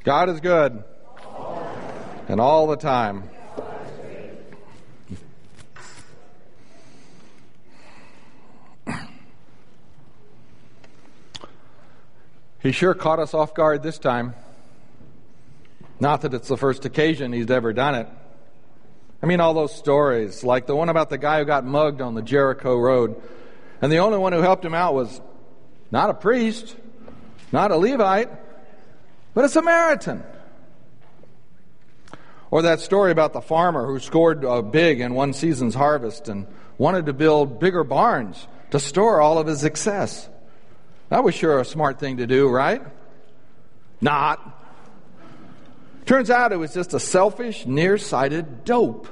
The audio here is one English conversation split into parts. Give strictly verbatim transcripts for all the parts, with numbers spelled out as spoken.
God is good, and all the time. He sure caught us off guard this time. Not that it's the first occasion he's ever done it. I mean, all those stories, like the one about the guy who got mugged on the Jericho road, and the only one who helped him out was not a priest, not a Levite, but a Samaritan. Or that story about the farmer who scored uh, big in one season's harvest and wanted to build bigger barns to store all of his excess. That was sure a smart thing to do, right? Not. Turns out it was just a selfish, nearsighted dope.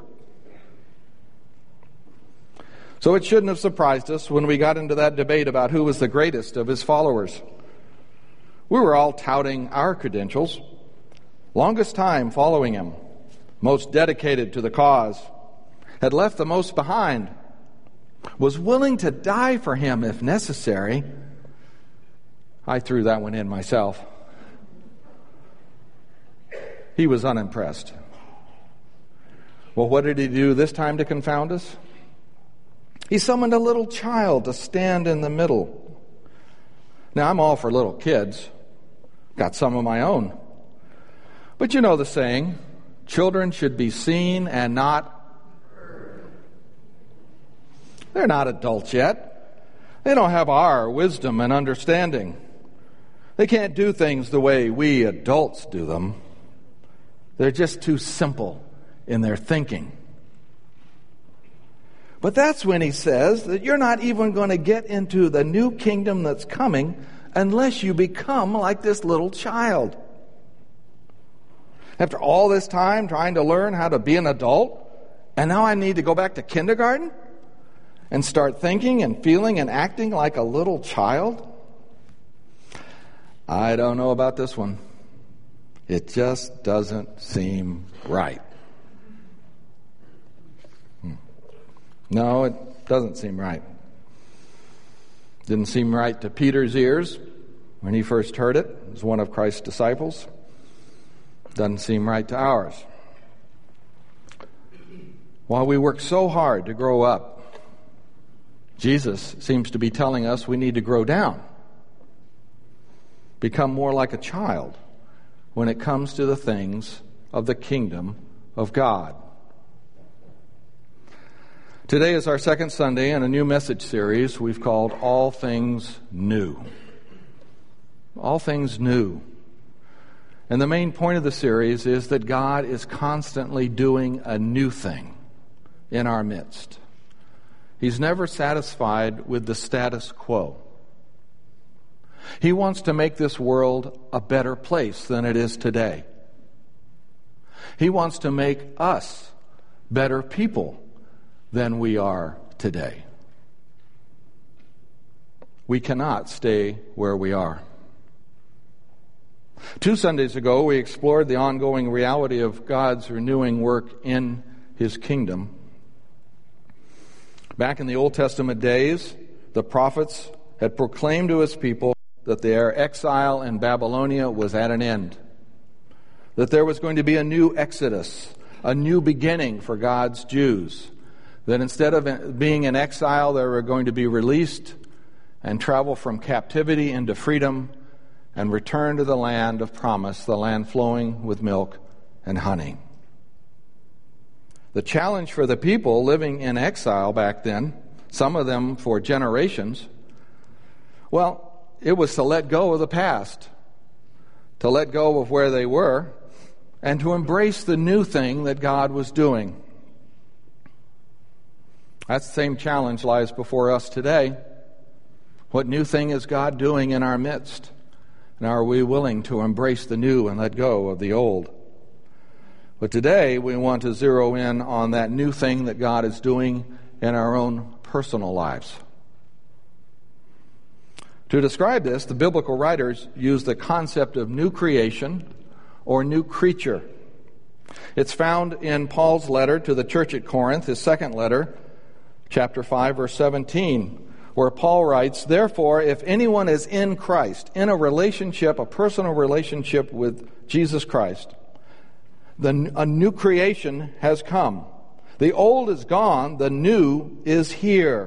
So it shouldn't have surprised us when we got into that debate about who was the greatest of his followers. We were all touting our credentials. Longest time following him, most dedicated to the cause, had left the most behind, was willing to die for him if necessary. I threw that one in myself. He was unimpressed. Well, what did he do this time to confound us? He summoned a little child to stand in the middle. Now, I'm all for little kids. Got some of my own. But you know the saying, children should be seen and not heard. They're not adults yet. They don't have our wisdom and understanding. They can't do things the way we adults do them. They're just too simple in their thinking. But that's when he says that you're not even going to get into the new kingdom that's coming unless you become like this little child. After all this time trying to learn how to be an adult, and now I need to go back to kindergarten and start thinking and feeling and acting like a little child? I don't know about this one. It just doesn't seem right. Hmm. No, it doesn't seem right. Didn't seem right to Peter's ears when he first heard it as one of Christ's disciples. Doesn't seem right to ours. While we work so hard to grow up, Jesus seems to be telling us we need to grow down. Become more like a child when it comes to the things of the kingdom of God. Today is our second Sunday in a new message series we've called All Things New. All Things New. And the main point of the series is that God is constantly doing a new thing in our midst. He's never satisfied with the status quo. He wants to make this world a better place than it is today. He wants to make us better people than we are today. We cannot stay where we are. Two Sundays ago, we explored the ongoing reality of God's renewing work in His kingdom. Back in the Old Testament days, the prophets had proclaimed to His people that their exile in Babylonia was at an end, that there was going to be a new exodus, a new beginning for God's Jews, that instead of being in exile, they were going to be released and travel from captivity into freedom and return to the land of promise, the land flowing with milk and honey. The challenge for the people living in exile back then, some of them for generations, well, it was to let go of the past, to let go of where they were, and to embrace the new thing that God was doing. That same challenge lies before us today. What new thing is God doing in our midst? And are we willing to embrace the new and let go of the old? But today we want to zero in on that new thing that God is doing in our own personal lives. To describe this, the biblical writers use the concept of new creation or new creature. It's found in Paul's letter to the church at Corinth, his second letter, chapter five, verse seventeen, where Paul writes, "Therefore, if anyone is in Christ, in a relationship, a personal relationship with Jesus Christ, the, a new creation has come. The old is gone, the new is here."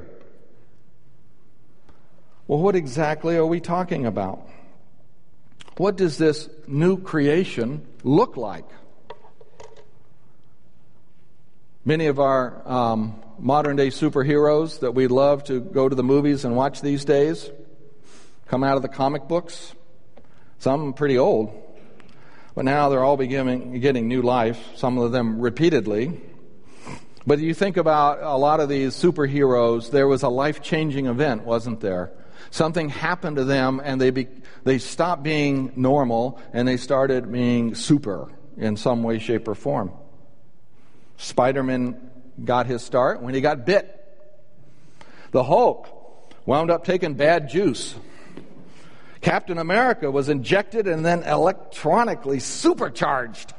Well, what exactly are we talking about? What does this new creation look like? Many of our um, modern-day superheroes that we love to go to the movies and watch these days come out of the comic books. Some pretty old, but now they're all beginning, getting new life, some of them repeatedly. But you think about a lot of these superheroes, there was a life-changing event, wasn't there? Something happened to them, and they be, they stopped being normal, and they started being super in some way, shape, or form. Spider-Man got his start when he got bit. The Hulk wound up taking bad juice. Captain America was injected and then electronically supercharged.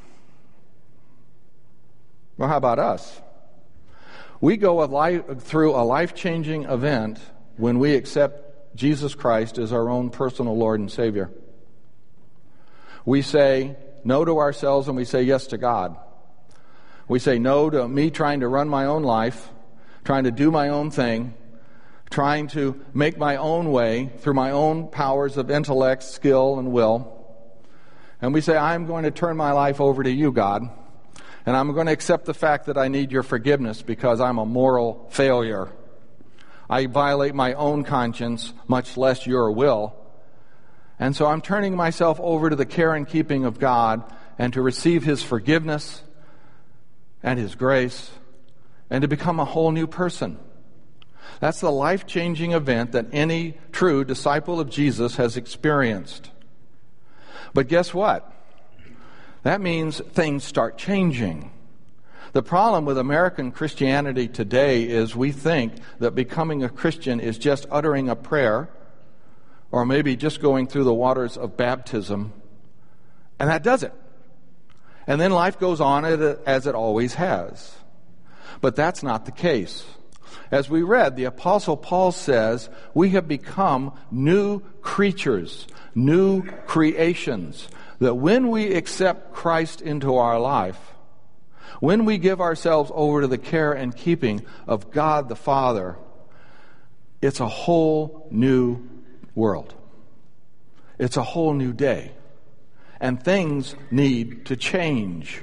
Well, how about us? We go a life, through a life-changing event when we accept Jesus Christ as our own personal Lord and Savior. We say no to ourselves and we say yes to God. We say no to me trying to run my own life, trying to do my own thing, trying to make my own way through my own powers of intellect, skill, and will. And we say, I'm going to turn my life over to you, God, and I'm going to accept the fact that I need your forgiveness because I'm a moral failure. I violate my own conscience, much less your will. And so I'm turning myself over to the care and keeping of God and to receive His forgiveness and His grace and to become a whole new person. That's the life-changing event that any true disciple of Jesus has experienced. But guess what? That means things start changing. The problem with American Christianity today is we think that becoming a Christian is just uttering a prayer or maybe just going through the waters of baptism, and that does it. And then life goes on as it always has. But that's not the case. As we read, the Apostle Paul says, we have become new creatures, new creations, that when we accept Christ into our life, when we give ourselves over to the care and keeping of God the Father, it's a whole new world. It's a whole new day. And things need to change.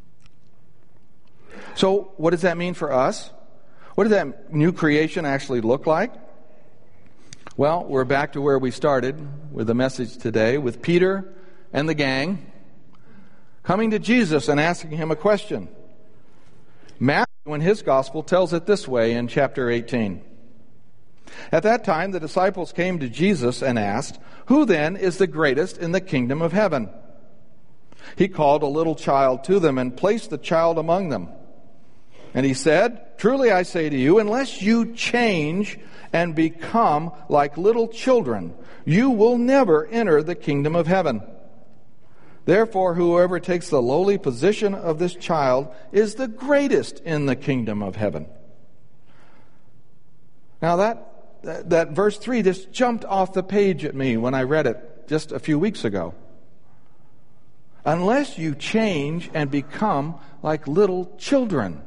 So, what does that mean for us? What does that new creation actually look like? Well, we're back to where we started with the message today, with Peter and the gang coming to Jesus and asking him a question. Matthew, in his gospel, tells it this way in chapter eighteen. At that time, the disciples came to Jesus and asked, "Who then is the greatest in the kingdom of heaven?" He called a little child to them and placed the child among them. And he said, "Truly I say to you, unless you change and become like little children, you will never enter the kingdom of heaven. Therefore, whoever takes the lowly position of this child is the greatest in the kingdom of heaven." Now that, that, that verse three just jumped off the page at me when I read it just a few weeks ago. Unless you change and become like little children.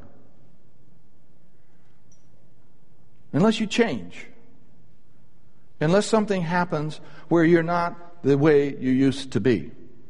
Unless you change. Unless something happens where you're not the way you used to be.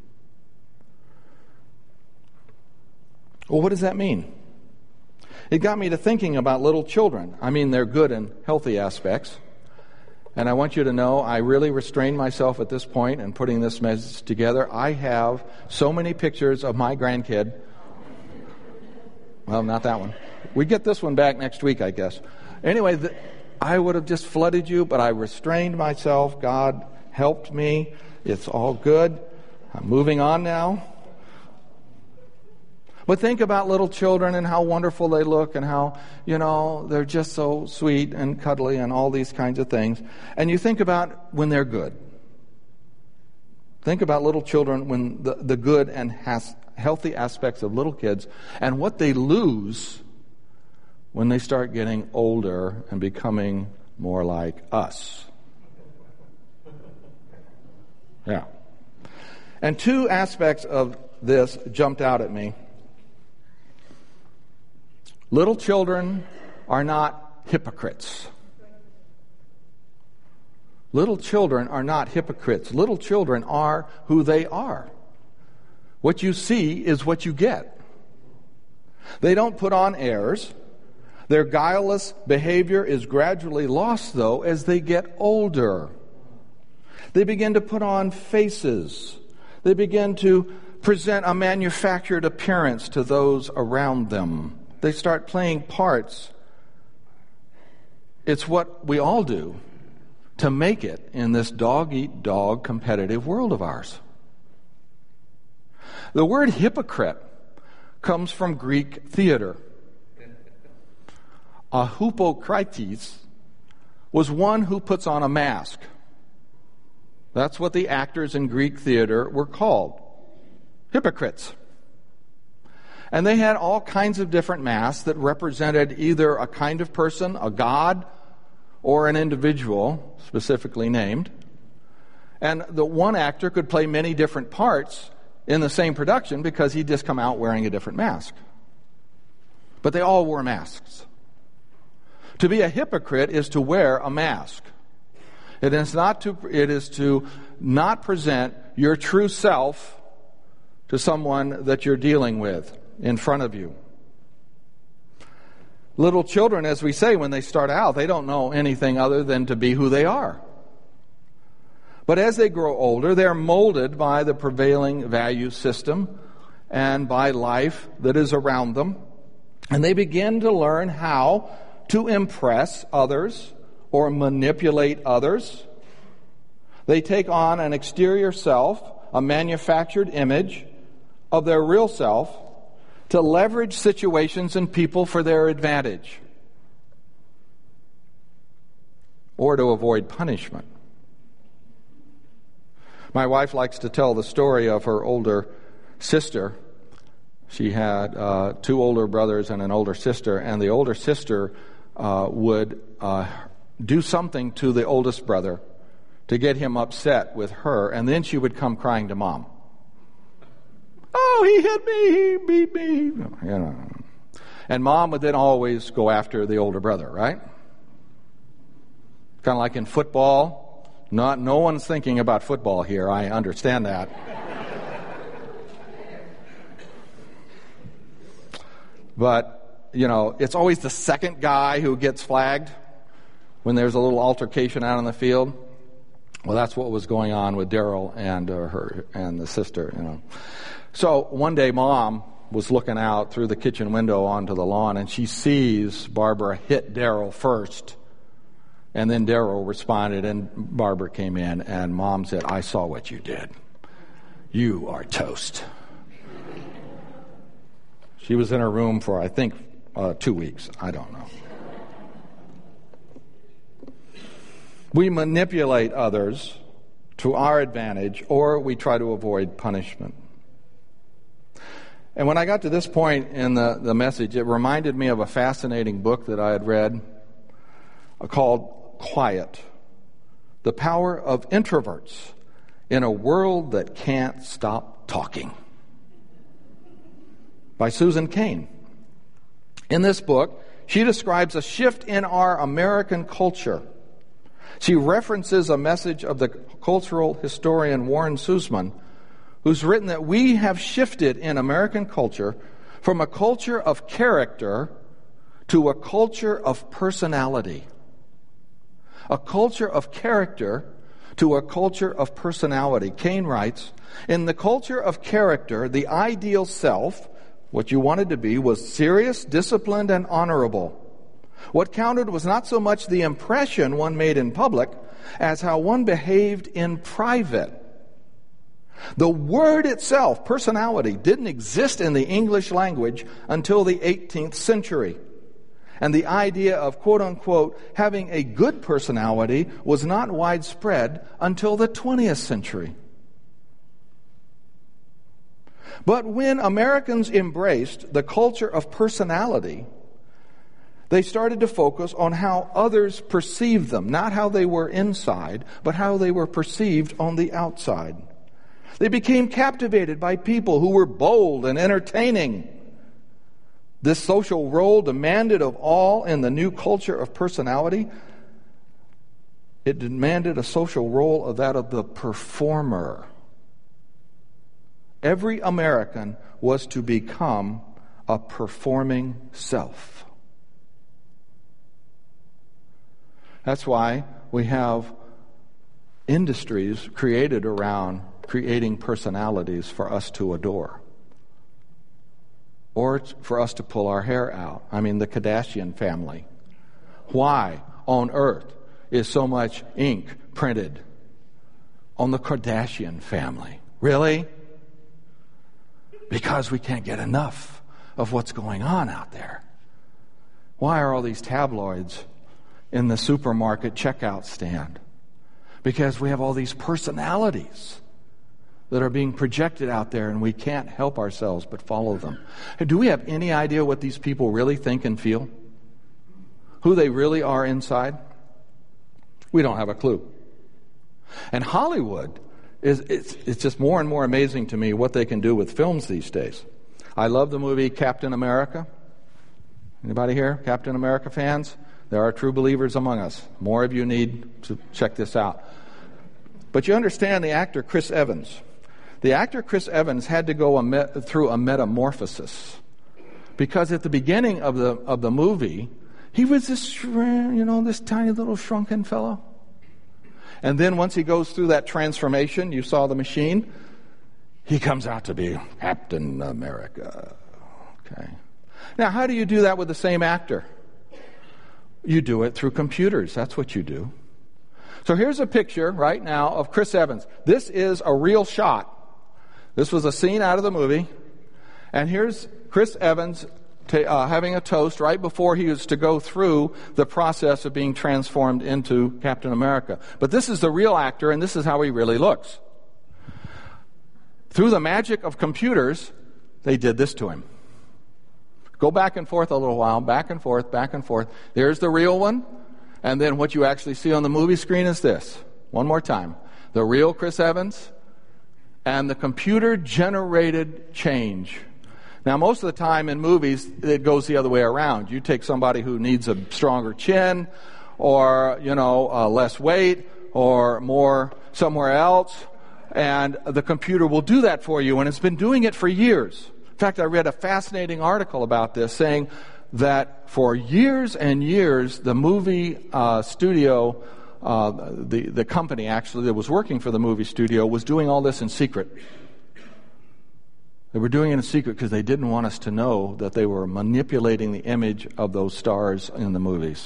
Well, what does that mean? It got me to thinking about little children. I mean, they're good and healthy aspects. And I want you to know, I really restrained myself at this point in putting this message together. I have so many pictures of my grandkid. Well, not that one. We get this one back next week, I guess. Anyway, the, I would have just flooded you, but I restrained myself. God helped me. It's all good. I'm moving on now. But think about little children and how wonderful they look and how, you know, they're just so sweet and cuddly and all these kinds of things. And you think about when they're good. Think about little children when the, the good and has, healthy aspects of little kids and what they lose when they start getting older and becoming more like us. Yeah. And two aspects of this jumped out at me. Little children are not hypocrites. Little children are not hypocrites. Little children are who they are. What you see is what you get. They don't put on airs. Their guileless behavior is gradually lost, though, as they get older. They begin to put on faces. They begin to present a manufactured appearance to those around them. They start playing parts. It's what we all do to make it in this dog-eat-dog competitive world of ours. The word hypocrite comes from Greek theater. A hypokrites was one who puts on a mask. That's what the actors in Greek theater were called. Hypocrites. And they had all kinds of different masks that represented either a kind of person, a god, or an individual, specifically named. And the one actor could play many different parts in the same production because he'd just come out wearing a different mask. But they all wore masks. To be a hypocrite is to wear a mask. It is not to, it is to not present your true self to someone that you're dealing with in front of you. Little children, as we say, when they start out, they don't know anything other than to be who they are. But as they grow older, they're molded by the prevailing value system and by life that is around them. And they begin to learn how to impress others or manipulate others. They take on an exterior self, a manufactured image of their real self, to leverage situations and people for their advantage or to avoid punishment. My wife likes to tell the story of her older sister. She had uh, two older brothers and an older sister, and the older sister uh, would uh, do something to the oldest brother to get him upset with her, and then she would come crying to Mom. Oh, he hit me, he beat me. You know. And Mom would then always go after the older brother, right? Kind of like in football. Not, no one's thinking about football here. I understand that. But, you know, it's always the second guy who gets flagged when there's a little altercation out on the field. Well, that's what was going on with Daryl and uh, her and the sister, you know. So one day Mom was looking out through the kitchen window onto the lawn, and she sees Barbara hit Daryl first. And then Daryl responded, and Barbara came in, and Mom said, I saw what you did. You are toast. She was in her room for, I think, uh, two weeks. I don't know. We manipulate others to our advantage, or we try to avoid punishment. And when I got to this point in the, the message, it reminded me of a fascinating book that I had read called Quiet, The Power of Introverts in a World That Can't Stop Talking, by Susan Cain. In this book, she describes a shift in our American culture. She references a message of the cultural historian Warren Susman, who's written that we have shifted in American culture from a culture of character to a culture of personality. A culture of character to a culture of personality. Cain writes, in the culture of character, the ideal self, what you wanted to be, was serious, disciplined, and honorable. What counted was not so much the impression one made in public as how one behaved in private. The word itself, personality, didn't exist in the English language until the eighteenth century. And the idea of, quote unquote, having a good personality was not widespread until the twentieth century. But when Americans embraced the culture of personality, They started to focus on how others perceived them, not how they were inside, but how they were perceived on the outside. They became captivated by people who were bold and entertaining. This social role demanded of all in the new culture of personality. It demanded a social role of that of the performer. Every American was to become a performing self. That's why we have industries created around creating personalities for us to adore. Or for us to pull our hair out. I mean, the Kardashian family. Why on earth is so much ink printed on the Kardashian family? Really? Because we can't get enough of what's going on out there. Why are all these tabloids in the supermarket checkout stand? Because we have all these personalities that are being projected out there, and we can't help ourselves but follow them. Do we have any idea what these people really think and feel? Who they really are inside? We don't have a clue. And Hollywood is it's, it's just more and more amazing to me what they can do with films these days. I love the movie Captain America. Anybody here Captain America fans? There are true believers among us. More of you need to check this out. But you understand the actor Chris Evans. The actor Chris Evans had to go a me- through a metamorphosis, because at the beginning of the of the movie, he was this, you know, this tiny little shrunken fellow. And then once he goes through that transformation, you saw the machine, he comes out to be Captain America. Okay. Now, how do you do that with the same actor? You do it through computers. That's what you do. So here's a picture right now of Chris Evans. This is a real shot. This was a scene out of the movie. And here's Chris Evans t- uh, having a toast right before he was to go through the process of being transformed into Captain America. But this is the real actor, and this is how he really looks. Through the magic of computers, they did this to him. Go back and forth a little while, back and forth, back and forth. There's the real one. And then what you actually see on the movie screen is this. One more time. The real Chris Evans and the computer-generated change. Now, most of the time in movies, it goes the other way around. You take somebody who needs a stronger chin or, you know, uh, less weight or more somewhere else, and the computer will do that for you, and it's been doing it for years. In fact, I read a fascinating article about this saying that for years and years, the movie uh, studio, uh, the, the company actually that was working for the movie studio was doing all this in secret. They were doing it in secret because they didn't want us to know that they were manipulating the image of those stars in the movies.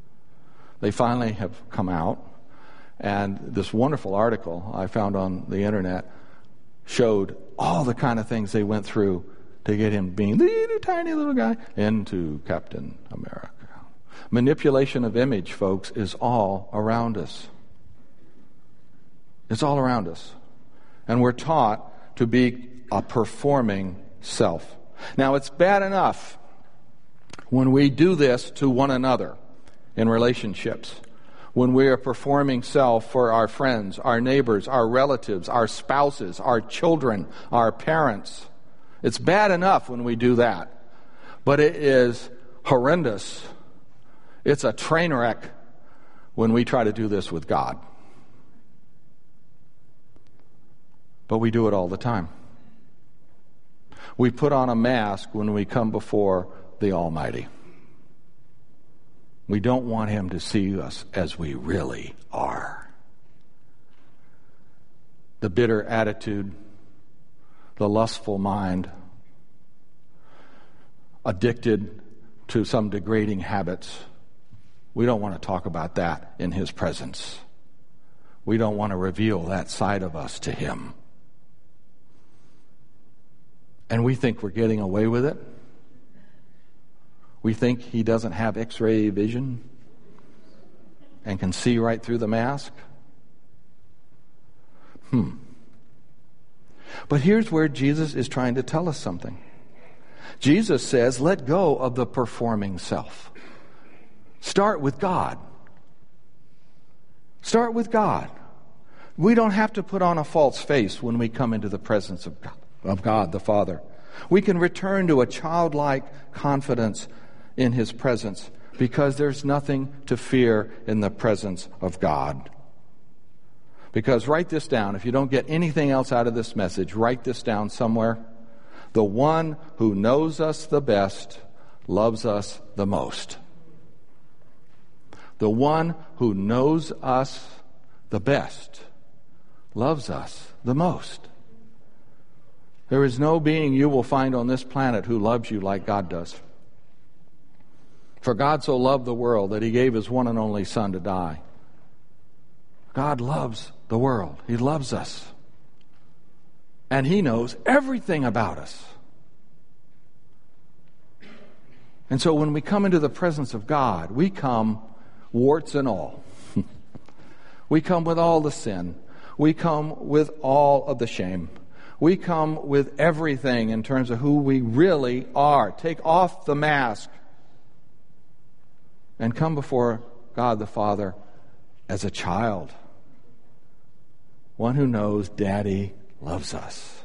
They finally have come out, and this wonderful article I found on the internet showed all the kind of things they went through to get him being little tiny little guy into Captain America. Manipulation of image, folks, is all around us. It's all around us. And we're taught to be a performing self. Now, it's bad enough when we do this to one another in relationships. When we are performing self for our friends, our neighbors, our relatives, our spouses, our children, our parents. It's bad enough when we do that. But it is horrendous. It's a train wreck when we try to do this with God. But we do it all the time. We put on a mask when we come before the Almighty. We don't want Him to see us as we really are. The bitter attitude, the lustful mind, addicted to some degrading habits. We don't want to talk about that in His presence. We don't want to reveal that side of us to Him. And we think we're getting away with it. We think He doesn't have X-ray vision and can see right through the mask. Hmm. But here's where Jesus is trying to tell us something. Jesus says, let go of the performing self. Start with God. Start with God. We don't have to put on a false face when we come into the presence of God, of God the Father. We can return to a childlike confidence in His presence because there's nothing to fear in the presence of God. Because write this down. If you don't get anything else out of this message, write this down somewhere. The one who knows us the best loves us the most. The one who knows us the best loves us the most. There is no being you will find on this planet who loves you like God does. For God so loved the world that He gave His one and only Son to die. God loves the world. He loves us. And He knows everything about us. And so when we come into the presence of God, we come warts and all. We come with all the sin. We come with all of the shame. We come with everything in terms of who we really are. Take off the mask and come before God the Father as a child. One who knows Daddy loves us.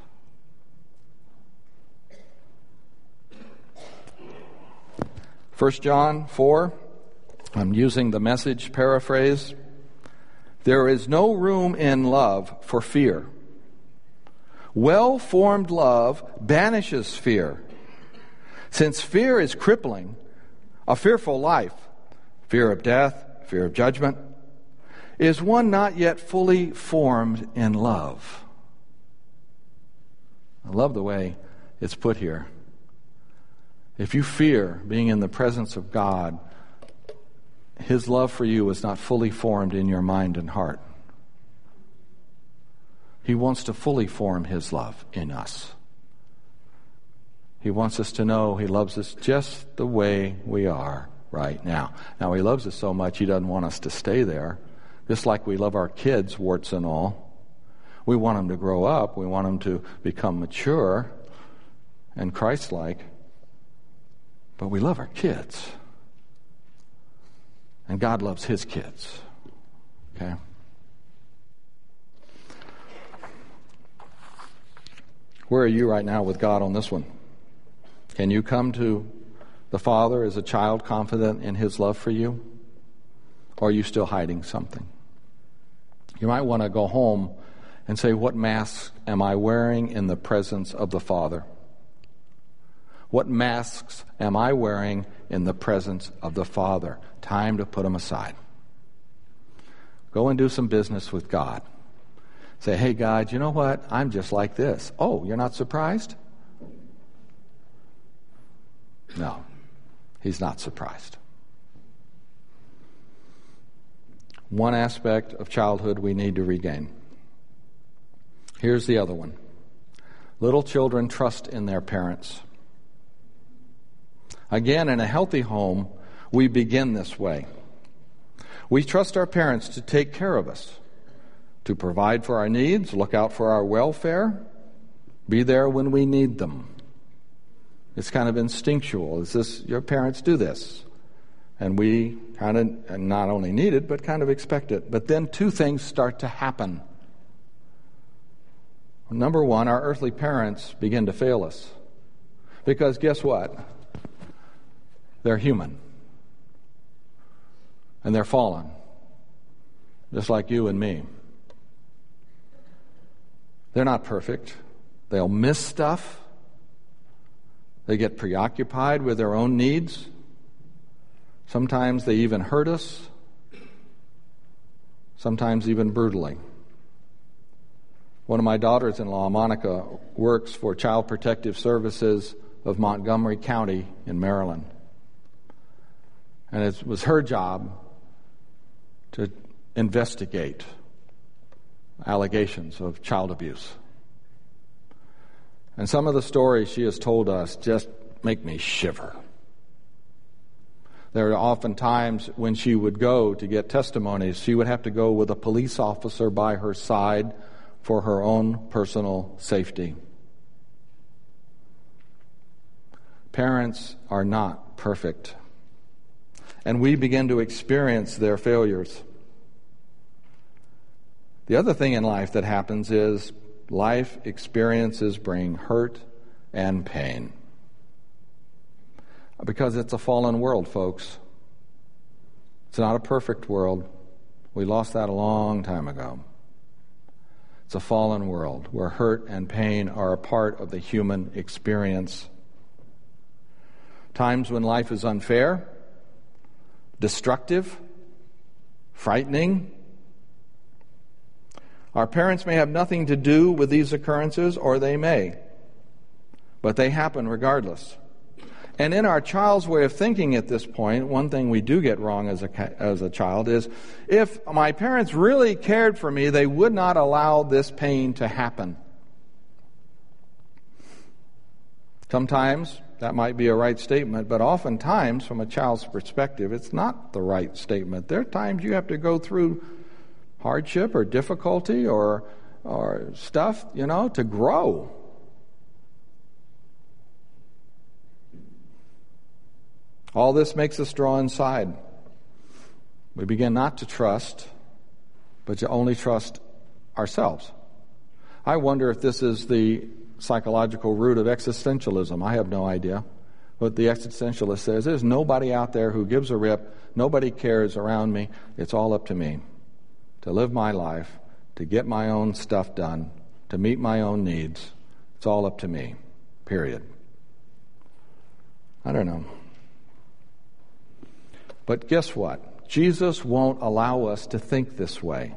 First John four, I'm using the Message paraphrase. There is no room in love for fear. Well-formed love banishes fear. Since fear is crippling, a fearful life, fear of death, fear of judgment, is one not yet fully formed in love. I love the way it's put here. If you fear being in the presence of God, His love for you is not fully formed in your mind and heart. He wants to fully form His love in us. He wants us to know He loves us just the way we are right now. Now, He loves us so much He doesn't want us to stay there. Just like we love our kids, warts and all. We want them to grow up. We want them to become mature and Christ-like. But we love our kids. And God loves His kids. Okay? Where are you right now with God on this one? Can you come to the Father as a child confident in His love for you? Or are you still hiding something? You might want to go home and say, what mask am I wearing in the presence of the Father? What masks am I wearing in the presence of the Father? Time to put them aside. Go and do some business with God. Say, hey, God, you know what? I'm just like this. Oh, you're not surprised? No, He's not surprised. One aspect of childhood we need to regain. Here's the other one. Little children trust in their parents. Again, in a healthy home, we begin this way. We trust our parents to take care of us, to provide for our needs, look out for our welfare, be there when we need them. It's kind of instinctual. Is this, your parents do this? And we kind of not only need it, but kind of expect it. But then two things start to happen. Number one, our earthly parents begin to fail us. Because guess what? They're human. And they're fallen. Just like you and me. They're not perfect. They'll miss stuff. They get preoccupied with their own needs. Sometimes they even hurt us. Sometimes even brutally. One of my daughters-in-law, Monica, works for Child Protective Services of Montgomery County in Maryland. And it was her job to investigate allegations of child abuse. And some of the stories she has told us just make me shiver. There are often times when she would go to get testimonies, she would have to go with a police officer by her side for her own personal safety. Parents are not perfect. and we begin to experience their failures. The other thing in life that happens is life experiences bring hurt and pain. Because it's a fallen world, folks. It's not a perfect world. We lost that a long time ago. It's a fallen world where hurt and pain are a part of the human experience. Times when life is unfair, destructive, frightening. Our parents may have nothing to do with these occurrences, or they may, but they happen regardless. And in our child's way of thinking at this point, one thing we do get wrong as a, as a child is, if my parents really cared for me, they would not allow this pain to happen. Sometimes that might be a right statement, but oftentimes, from a child's perspective, it's not the right statement. There are times you have to go through hardship or difficulty or or stuff, you know, to grow. All this makes us draw inside. We begin not to trust, but to only trust ourselves. I wonder if this is the psychological root of existentialism. I have no idea. But the existentialist says, there's nobody out there who gives a rip. Nobody cares around me. It's all up to me to live my life, to get my own stuff done, to meet my own needs. It's all up to me, period. I don't know. But guess what? Jesus won't allow us to think this way.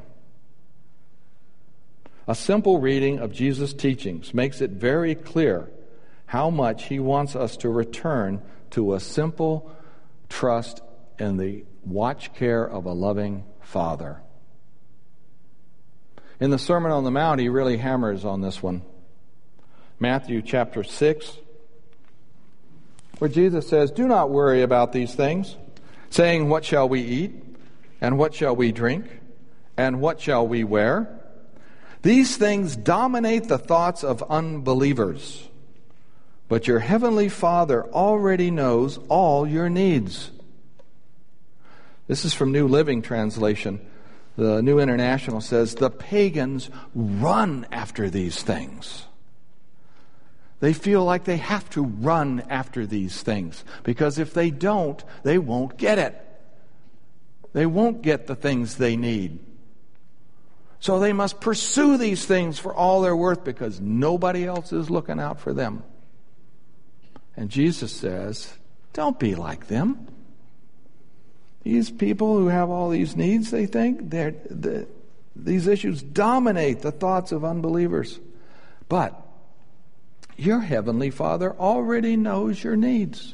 A simple reading of Jesus' teachings makes it very clear how much he wants us to return to a simple trust in the watch care of a loving Father. In the Sermon on the Mount, he really hammers on this one. Matthew chapter six, where Jesus says, "Do not worry about these things, saying, what shall we eat? And what shall we drink? And what shall we wear? These things dominate the thoughts of unbelievers. But your heavenly Father already knows all your needs." This is from New Living Translation. The New International says, "The pagans run after these things." They feel like they have to run after these things, because if they don't, they won't get it. They won't get the things they need. So they must pursue these things for all they're worth, because nobody else is looking out for them. And Jesus says, don't be like them. These people who have all these needs, they think, they're, the, these issues dominate the thoughts of unbelievers. But your heavenly Father already knows your needs.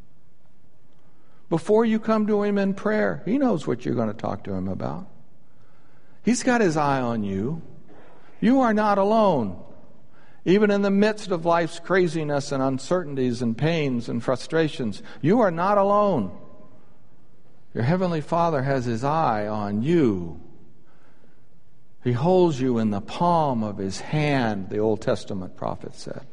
Before you come to him in prayer, he knows what you're going to talk to him about. He's got his eye on you. You are not alone. Even in the midst of life's craziness and uncertainties and pains and frustrations, you are not alone. Your heavenly Father has his eye on you. He holds you in the palm of his hand, the Old Testament prophet said.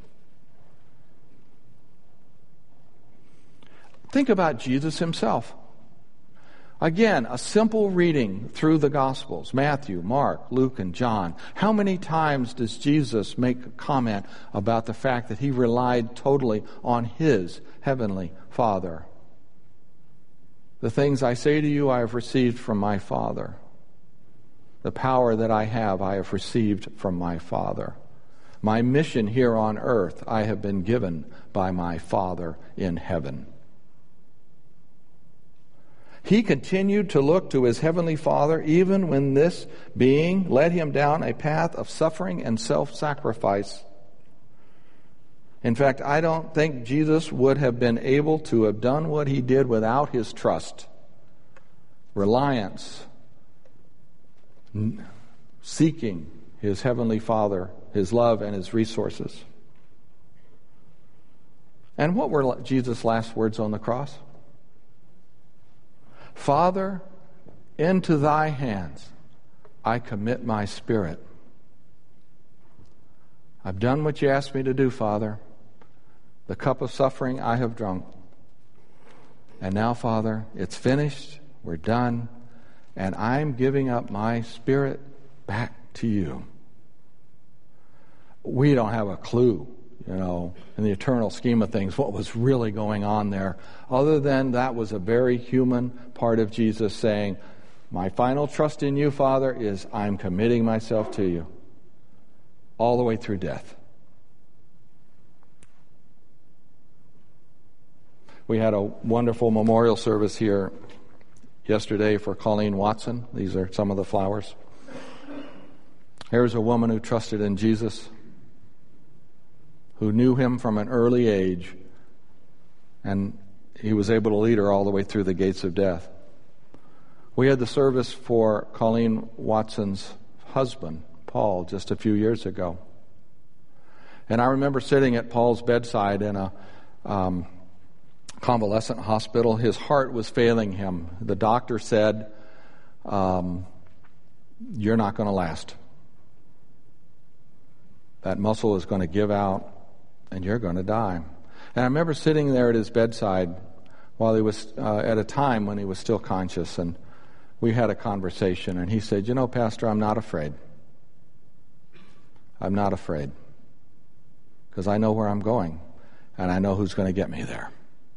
Think about Jesus himself. Again, a simple reading through the Gospels, Matthew, Mark, Luke, and John. How many times does Jesus make a comment about the fact that he relied totally on his heavenly Father? The things I say to you I have received from my Father. The power that I have I have received from my Father. My mission here on earth I have been given by my Father in heaven. He continued to look to his heavenly Father even when this being led him down a path of suffering and self-sacrifice. In fact, I don't think Jesus would have been able to have done what he did without his trust, reliance, seeking his heavenly Father, his love and his resources. And what were Jesus' last words on the cross? Father, into thy hands I commit my spirit. I've done what you asked me to do, Father. The cup of suffering I have drunk. And now, Father, it's finished. We're done. And I'm giving up my spirit back to you. We don't have a clue, you know, in the eternal scheme of things, what was really going on there, other than that was a very human part of Jesus saying, my final trust in you, Father, is I'm committing myself to you all the way through death. We had a wonderful memorial service here yesterday for Colleen Watson. These are some of the flowers. Here's a woman who trusted in Jesus, who knew him from an early age, and he was able to lead her all the way through the gates of death. We had the service for Colleen Watson's husband, Paul, just a few years ago. And I remember sitting at Paul's bedside in a um, convalescent hospital. His heart was failing him. The doctor said, um, you're not going to last. That muscle is going to give out, and you're going to die. And I remember sitting there at his bedside while he was, uh, at a time when he was still conscious, and we had a conversation, and he said, you know, Pastor, I'm not afraid. I'm not afraid. Because I know where I'm going, and I know who's going to get me there.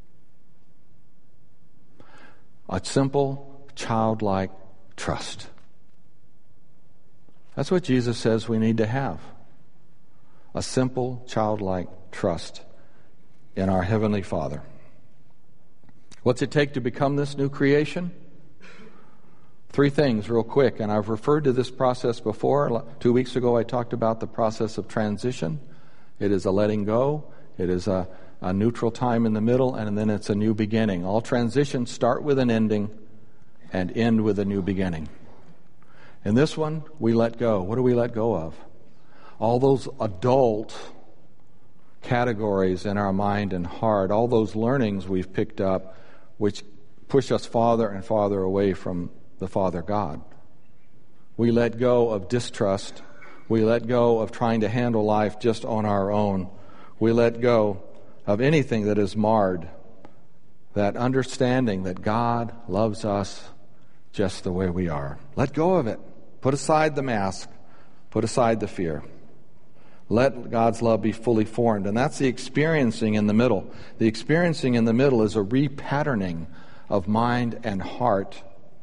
A simple, childlike trust. That's what Jesus says we need to have. A simple, childlike trust in our Heavenly Father. What's it take to become this new creation? Three things real quick, and I've referred to this process before. Two weeks ago I talked about the process of transition. It is a letting go. It is a, a neutral time in the middle, and then it's a new beginning. All transitions start with an ending and end with a new beginning. In this one, we let go. What do we let go of? All those adult categories in our mind and heart, all those learnings we've picked up, which push us farther and farther away from the Father God. We let go of distrust. We let go of trying to handle life just on our own. We let go of anything that is marred. That understanding that God loves us just the way we are. Let go of it. Put aside the mask. Put aside the fear. Let God's love be fully formed. And that's the experiencing in the middle. The experiencing in the middle is a repatterning of mind and heart.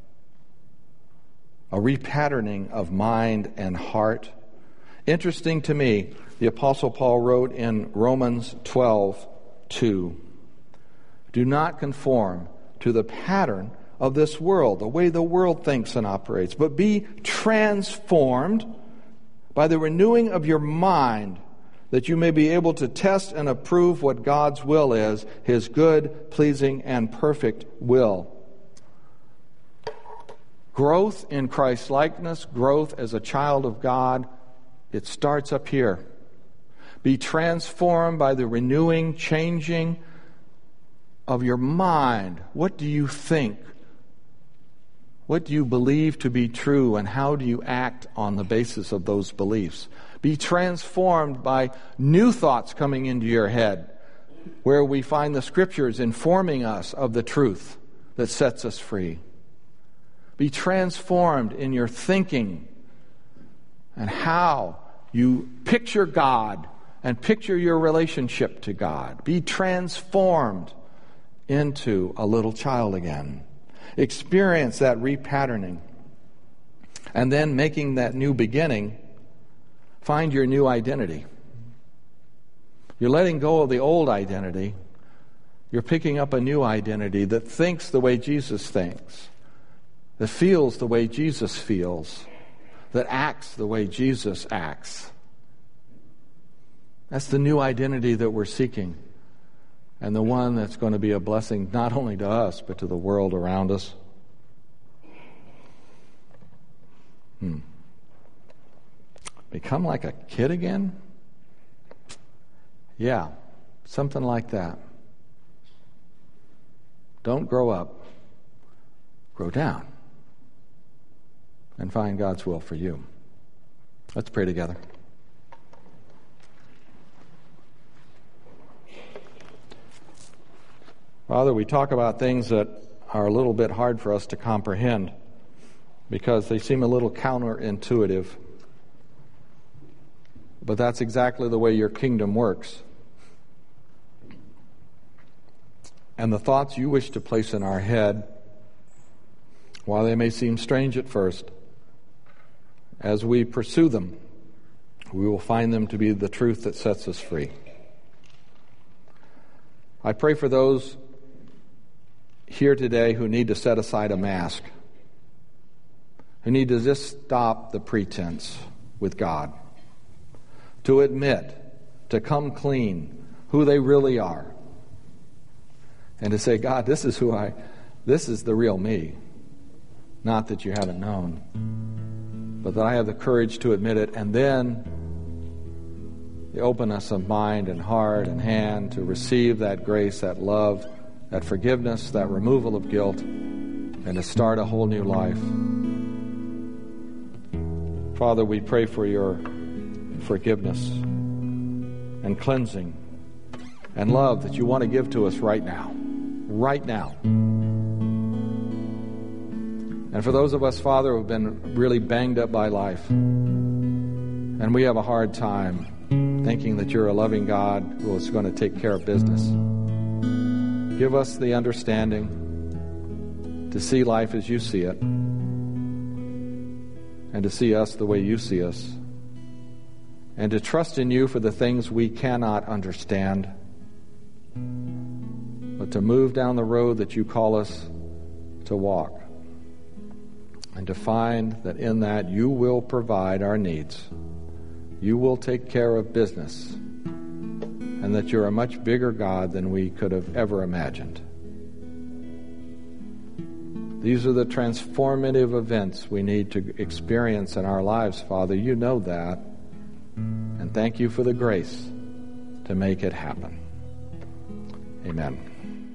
A repatterning of mind and heart. Interesting to me, the Apostle Paul wrote in Romans twelve two, do not conform to the pattern of this world, the way the world thinks and operates, but be transformed by the renewing of your mind, that you may be able to test and approve what God's will is, His good, pleasing, and perfect will. Growth in Christ's likeness, growth as a child of God, it starts up here. Be transformed by the renewing, changing of your mind. What do you think? What do you believe to be true, and how do you act on the basis of those beliefs? Be transformed by new thoughts coming into your head, where we find the Scriptures informing us of the truth that sets us free. Be transformed in your thinking and how you picture God and picture your relationship to God. Be transformed into a little child again. Experience that repatterning. And then, making that new beginning, find your new identity. You're letting go of the old identity. You're picking up a new identity that thinks the way Jesus thinks, that feels the way Jesus feels, that acts the way Jesus acts. That's the new identity that we're seeking, and the one that's going to be a blessing not only to us, but to the world around us. Hmm. Become like a kid again? Yeah, something like that. Don't grow up. Grow down. And find God's will for you. Let's pray together. Father, we talk about things that are a little bit hard for us to comprehend because they seem a little counterintuitive. But that's exactly the way your kingdom works. And the thoughts you wish to place in our head, while they may seem strange at first, as we pursue them, we will find them to be the truth that sets us free. I pray for those here today who need to set aside a mask, who need to just stop the pretense with God, to admit, to come clean, who they really are, and to say, God, this is who I, this is the real me. Not that you haven't known, but that I have the courage to admit it, and then the openness of mind and heart and hand to receive that grace, that love, that forgiveness, that removal of guilt, and to start a whole new life. Father, we pray for your forgiveness and cleansing and love that you want to give to us right now. Right now. And for those of us, Father, who have been really banged up by life, and we have a hard time thinking that you're a loving God who is going to take care of business, give us the understanding to see life as you see it, and to see us the way you see us, and to trust in you for the things we cannot understand, but to move down the road that you call us to walk, and to find that in that you will provide our needs. You will take care of business, and that you're a much bigger God than we could have ever imagined. These are the transformative events we need to experience in our lives, Father. You know that, and thank you for the grace to make it happen. Amen.